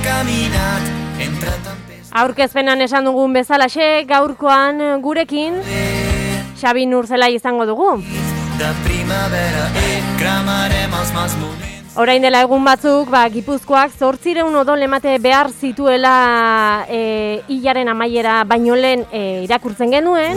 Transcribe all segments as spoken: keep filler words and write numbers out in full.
Aurkezpenan esan dugun bezalaxe, gaurkoan gurekin Xabi Nurzelai izango dugu. Orain dela egun batzuk, ba, Gipuzkoak zortziehun odol emate behar zituela e, hilaren amaiera baino lehen e, irakurtzen genuen.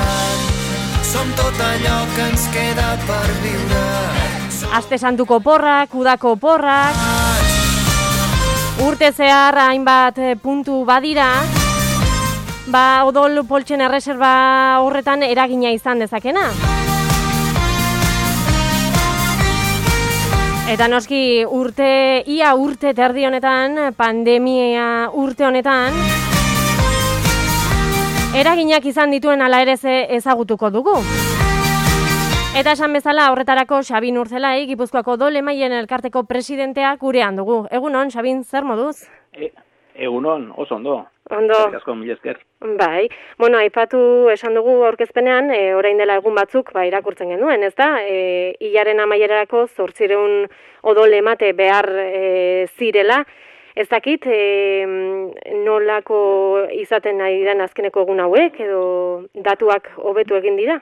Aste santuko porrak, udako porrak, urte zehar hainbat puntu badira, ba, odol poltsen erreserba horretan eragina izan dezakena. Eta noski urte, ia urte terdi honetan, pandemia urte honetan, eraginak izan dituen ala ere ezagutuko dugu. Eta esan bezala horretarako Xabi Nurzelai, Gipuzkoako odol emaileen elkarteko presidentea gurean dugu. Egunon, Xabin, zer moduz? E, egunon, oso ondo. Ondo. Asko, mila esker. Bai, bueno, aipatu esan dugu aurkezpenean, e, orain dela egun batzuk ba, irakurtzen genuen, ez da? E, hilaren amaierarako zortziehun odol emate behar e, zirela. Ez dakit, e, nolako izaten nahi den azkeneko egun hauek, edo datuak hobetu egin dira?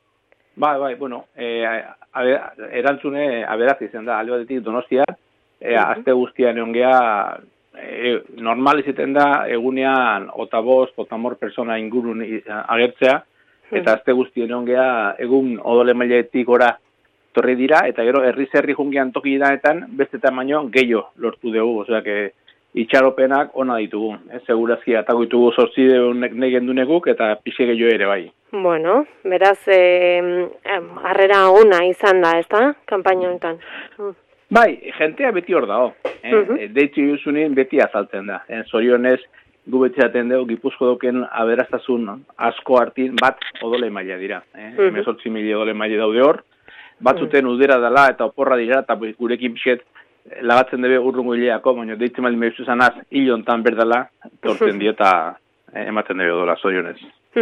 Bai, bai, bueno, e, abe, erantzune aberaz izan da, alde batetik Donostia, e, uh-huh. Aste guztian egon geha, e, normal izaten da, egunean otabost, otamor persona ingurun agertzea, uh-huh. Eta aste guztien egon geha, egun odol emailetik ora torri dira, eta gero herri-zerri jungian toki danetan, beste tamaino gehiago lortu dugu, osea, que itxaropenak ona ditugu, eh? Segurazki atago ditugu zortziehun negendunekuk, eta pixe gehiago ere bai. Bueno, beraz, eh, harrera ona izan da, ez da, kanpaina honetan? Mm. Bai, jentea beti hor dago. Eh? Uh-huh. Deitzu juzunin beti azaltzen da. Eh? Zorionez, gu beti zaten dugu, Gipuzko doken aberaztasun asko hartin bat odole maila dira. Eh? Uh-huh. Hemezortzi mila odole maila daude hor. Batzuten uh-huh. udera dela eta oporra dira, eta gurekin pixet lagatzen debe urrungo hileako, baina deitzen maldin behizu zanaz, hilontan berdala, torten dio eta eh, ematen debe odola, zorionez.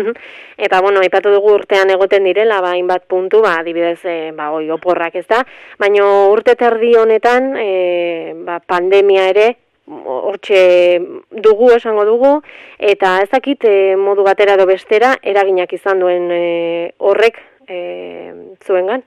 Eta, bueno, aipatu dugu urtean egoten direla, ba, hainbat puntu, ba, adibidez, e, ba, oi, oporrak ez da, baina urte terdi honetan, e, ba, pandemia ere, hortxe dugu, esango dugu, eta ez dakit e, modu batera edo bestera, eraginak izan duen e, horrek e, zuengan?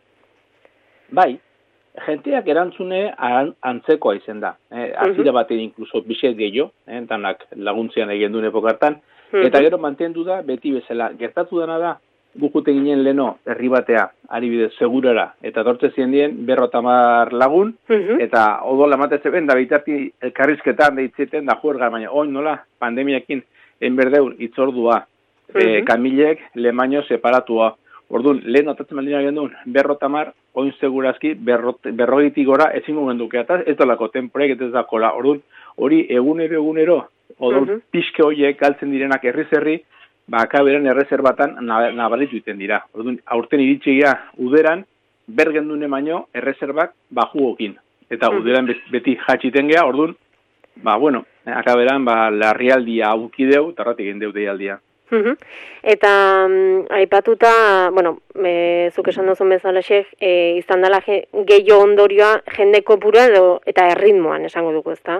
Bai, jenteak erantzune antzekoa izen da. Eh, azira uh-huh. baten inkluso biset gehiago, eh, danak laguntzian egin duen epokartan, eta gero mantendu da, beti bezala, gertatu dena da, gukute ginen leno herri batea, ari bidez, segurara, eta dortze ziendien berrotamar lagun, uh-huh. eta odola ematezeben, da bitarti elkarrizketan deitzeten, da juergar, baina, oin nola, pandemiakin, enberdeun, itzordua, uh-huh. e, kamilek, lemaino separatua. Orduan, lehen notatzen maldina gendun, berrotamar, oin segurazki, berrogitik gora, ezingo genduke, eta ez dolako temporek, ez dakola. Orduan, hori egunero, egunero, odol uh-huh. pixke horiek galtzen direnak herri-zerri, ba, akaberan errezerbatan nabaritu iten dira. Orduan, aurten iritxegia uderan, bergendune baino errezerbak bajuokin. Eta uh-huh. uderan beti jatxiten geha, orduan, ba, bueno, akaberan, ba, larrialdia aukideu, eta horretik egin deu deialdia. Uh-huh. Eta um, aipatuta, bueno, e, zuk esan duzun bezalaxek, e, izan dela gehiago ondorioa jende kopura edo eta erritmoan esango dugu, ezta?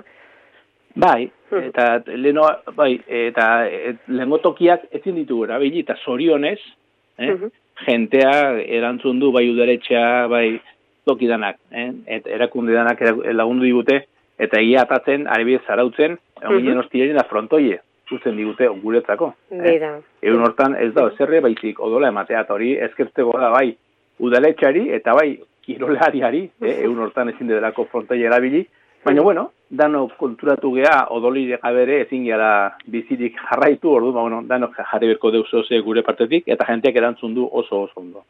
Bai, eta leno, bai, eta et, lehengo tokiak ezin ditugu erabili, eta zorionez, eh, uh-huh. jentea erantzun du, bai udaretxea, bai toki danak, eh, et, erakunde danak lagundu digute, eta egia atatzen, aribidez zarautzen, uh-huh. egin hostiaren da frontoie, zuzen digute guretzako. Eh? Egun hortan ez da, zerre baizik odola ematea, eta hori ezkertzeko da, bai, udaletxari, eta bai, kirolariari, eh, egun hortan ezin delako frontoie erabili, baina, bueno, dano konturatu geha, odolire gabere ezin gara bizirik jarraitu, ordu, ba, bueno, dano jarri berko deus oze gure partetik, eta jenteak erantzun du oso oso ondo.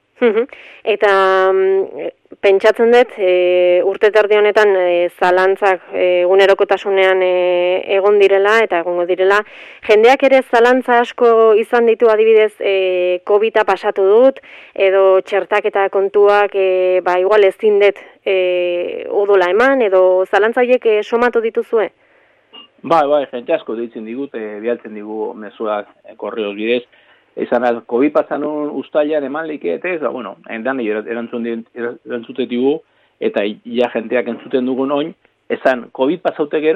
Eta pentsatzen dut, e, urte terdi honetan e, zalantzak egunerokotasunean e, egon direla, eta egongo direla, jendeak ere zalantza asko izan ditu adibidez e, COVID-a pasatu dut, edo txertaketa kontuak, e, ba, igual ezin dut e, odola eman, edo zalantza horiek e, somatu dituzue? Bai, bai, jente asko deitzen digut, e, bialtzen digu mezuak e, korreoz bidez, Ezan, COVID pasan ustailan eman leikete, eta, bueno, endan erantzute digu, eta ja jenteak entzuten dugun oin, ezan, COVID pasaute gero,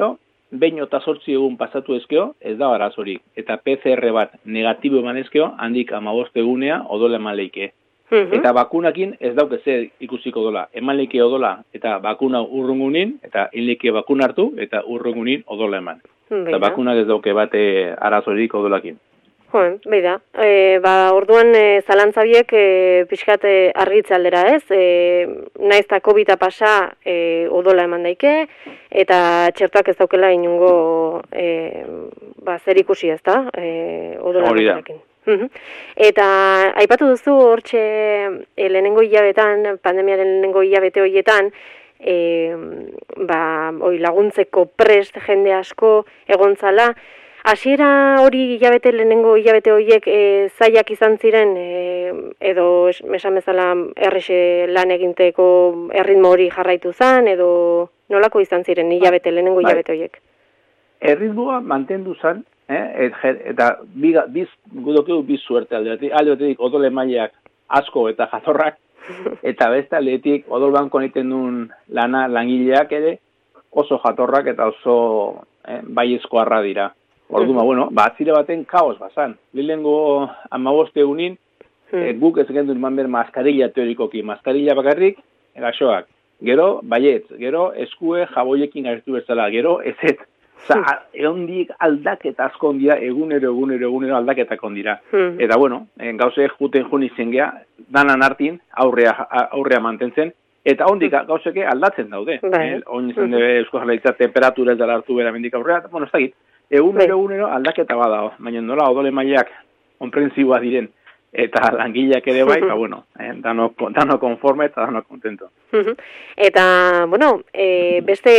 behin eta zortzi egun pasatu ezkeo, ez da arazorik. Eta P C R bat negatibo eman ezkeo, handik hamabost egunea odola eman leike. Uh-huh. Eta bakunakin ez dauke zer ikusiko dola. Eman leike odola eta bakuna urrungunin, eta inleike bakuna hartu, eta urrungunin odola eman. Beida. Eta bakunak ez dauke bate arazorik odolakin. Joen, beida. E, ba, orduan e, zalantzabiek e, pixkat e, argitzaldera ez, e, naizta COVID-a pasa e, odola eman daike, eta txertuak ez daukela inungo e, ba, zer ikusi ez da, e, odola eman Eta aipatu duzu hortxe e, lehenengo hilabetan, pandemiaren lehenengo hilabete horietan, e, ba, oi, laguntzeko prest jende asko egontzala. Hasiera hori hilabete lehenengo hilabete horiek e, zaiak izan ziren e, edo esan bezala errexe lan eginteko erritmo hori jarraitu zen edo nolako izan ziren hilabete lehenengo hilabete horiek? Erritmoa mantendu zen, eh? eta biga, biz, gudokeu biz suerte aldeatik, aldeatik odol emaileak asko eta jatorrak, eta beste aldeatik odol banko egiten duen lana langileak ere oso jatorrak eta oso eh, baiezko arra dira. Orduma, bueno, ba, atzire baten kaos bazan. Lehenengo hamabost egunin, hmm. e, guk ez gendun man ber maskarilla teorikoki. Maskarilla bakarrik, gaxoak. Gero, baietz. Gero, eskue jaboiekin agertu bezala. Gero, ezet. Oza, egondik aldaketa askon dira, egunero, egunero, egunero aldaketak ondira. Hmm. Eta, bueno, gauze juten juni zengea, danan hartin, aurrea, aurrea mantentzen. Eta ondik gauzeke aldatzen daude. Eh? Oin izan debe Eusko Jaurlaritza temperatura ez dara hartu bera mendik aurrea. Bueno, ez dakit. Egunero, egunero aldaketa badao, baina nola odole mailak onprensiboa diren eta langileak ere bai, ba bueno, eh, dano, dano konforme eta dano kontento. Eta, bueno, e, beste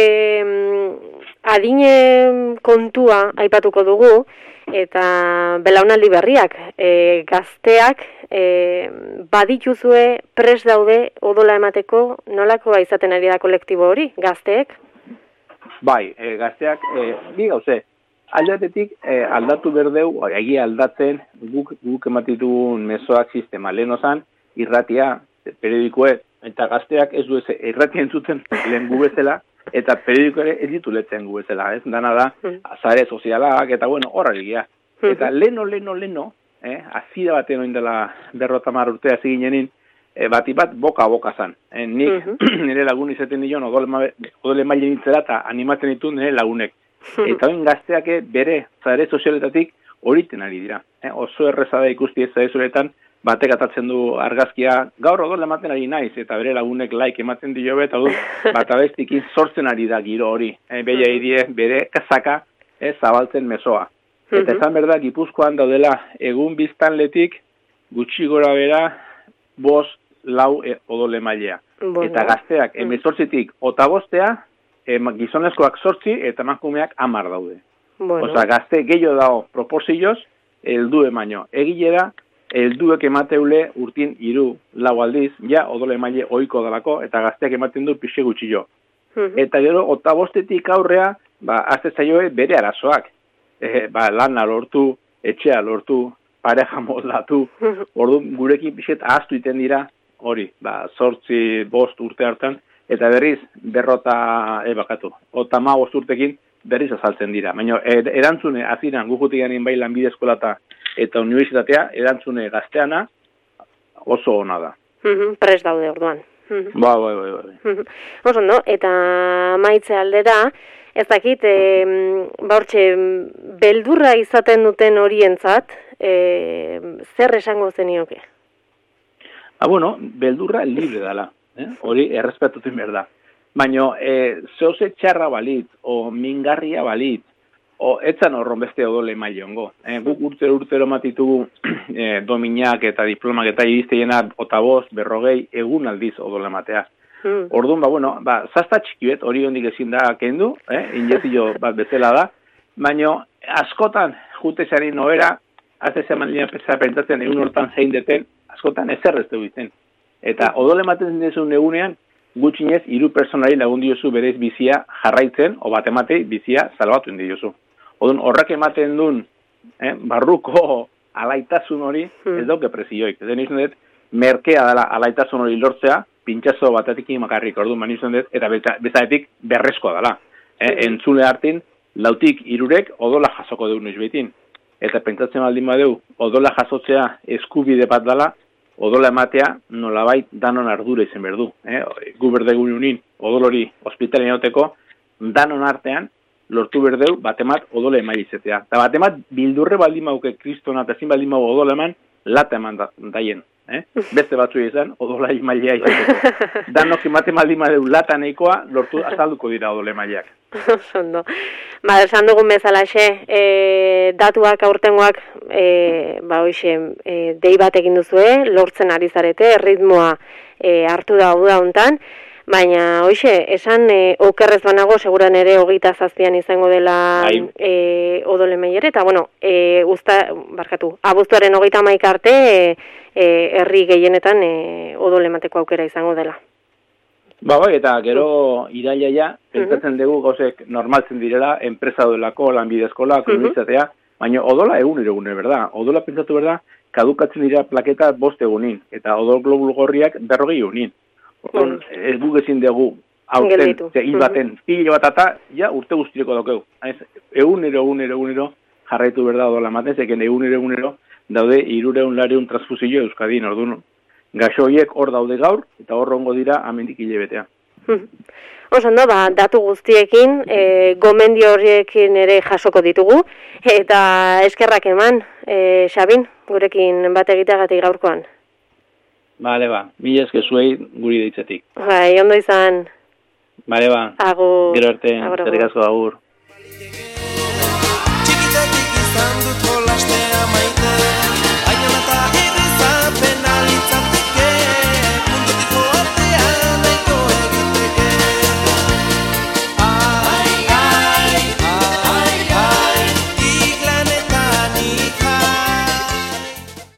adine kontua aipatuko dugu, eta belaunaldi berriak, e, gazteak e, badituzue prest daude odola emateko, nolakoa izaten ari da kolektibo hori, gazteek? Bai, e, gazteak, e, bi gauze, aldatetik eh, aldatu berdeu, egia aldatzen, guk, guk ematitugun mesoak sistema. Lehen ozan, irratia, periodikoe, eta gazteak ez du ez irratia entzuten lehen gu bezala, eta periodikoe ez ditu letzen gu bezala. Ez dana da, azare sozialak, eta bueno, horra egia. Eta leno, leno, leno, eh, azida baten oin dela berrotamar urtea ziginenin, eh, bati bat boka-boka zan. Eh, nik nire lagun izaten dion, odole mailen itzela, eta animatzen ditu nire lagunek. Eta oin gazteak bere zare sozialetatik horiten ari dira. Eh, oso erreza da ikusti ez zarezuretan, batek atatzen du argazkia, gaur odola ematen ari naiz, eta bere lagunek like ematen dio eta du, bat abestikin sortzen ari da giro hori. Eh, Beia idie, bere kazaka eh, zabaltzen mesoa. Eta esan berda, Gipuzkoan daudela egun biztanletik gutxi gora bera bost lau e, odole mailea. Bueno. Eta gazteak emezortzitik otabostea, E, gizonezkoak sortzi eta emakumeak hamar daude. Bueno. Osa, gazte gehiago dago proporzioz, heldu emaino. Egilera, helduek emateule urtin hiru lau aldiz, ja, odole emaile ohiko dalako, eta gazteak ematen du pixe gutxillo. Uh-huh. Eta gero, otabostetik aurrea, ba, azte zaioe bere arazoak. E, ba, lana lortu, etxea lortu, pareja moldatu, uh-huh. Ordu gurekin pixet ahaztu iten dira, hori, ba, sortzi bost urte hartan, eta berriz, berrota ebakatu. Ota ma urtekin berriz azaltzen dira. Baina erantzune, aziran, gujutik ganin bai lanbide eskolata eta universitatea, erantzune gazteana oso ona da. Prest daude orduan. Ba, ba, ba, ba. Oso, no? Eta maitze aldera, ez dakit, e, ba hortxe, beldurra izaten duten horientzat, e, zer esango zenioke? Ah, bueno, beldurra libre dala. Eh? Hori errespetutun behar da. Baina, e, zehose txarra balit, o mingarria balit, o etzan horron beste odole maile ongo. Eh? Guk urtero urtero matitugu e, dominak eta diplomak eta iristeiena otabost, berrogei, egun aldiz odole matea. Hmm. Orduan, ba, bueno, ba, zazta txikiet, hori hondik ezin da kendu, eh? Injetio bat bezala da, baina askotan, jutezari noera, azte zeman linean pesa pentsatzen egun hortan zein deten, askotan ezerrezte duiten. Eta odole ematen dezun egunean, gutxinez, hiru personari lagun diozu berez bizia jarraitzen, o bat ematei bizia salbatu diozu. Odun, horrak ematen duen, eh, barruko alaitasun hori, ez dauke prezioik. Ez izan dut, merkea dela alaitasun hori lortzea, pintxazo batetik makarrik, orduan, man izan dut, eta bezaetik berrezkoa dela. Eh, entzule hartin, lautik irurek odola jasoko dugu noiz behin. Eta pentsatzen baldin badeu, odola jasotzea eskubide bat dela, odola ematea nolabait danon ardura izen berdu. Eh? Gu berdegu unin, odolori ospitalean egoteko, danon artean, lortu berdeu, batemat odola emaizetea. Eta batemat bildurre baldin mauke kristona, eta zin baldin mau odola eman, lata eman da, daien. Eh? Beste batzu izan, odola emailea izateko. Danok ematen baldin badeu lata nahikoa, lortu azalduko dira odola emaileak. Ondo. Ba, esan dugun bezalaxe, e, datuak aurtengoak e, ba, hoxe, e, dei bat egin duzue, lortzen ari zarete, ritmoa e, hartu da hau da hontan, baina hoxe, esan e, okerrez banago, seguran ere hogeita zazpian izango dela e, odole meiere, eta bueno, e, usta, barkatu, abuztuaren hogeita hamaika arte, e, e, herri gehienetan e, odole emateko aukera izango dela. Ba, bai, eta gero irailaia, pentsatzen dugu gauzek normaltzen direla, enpresa delako, lanbidezkola, komunitatea, baina odola egunero egunero, berda? Odola pentsatu berda, kadukatzen dira plaketa bost egunin, eta odol globul gorriak berrogei egunin. Mm. Ez guk ezin dugu, aurten, hil baten, hil bat eta, ja, urte guztireko daukeu. Egunero, egunero, egunero, jarraitu berda odola ematen, zeken egunero, egunero, daude irureun lareun transfusio Euskadin, orduan. Gaxo horiek hor daude gaur, eta hor rongo dira amendik hilebetea. Oso, no, ba, datu guztiekin, e, gomendio horiekin ere jasoko ditugu, eta eskerrak eman, e, Xabin, gurekin bat egiteagatik gaurkoan. Bale, ba, mila esker zuei guri deitzetik. Bai, ondo izan. Bale, ba, agur. Gero arte, zerrik asko agur.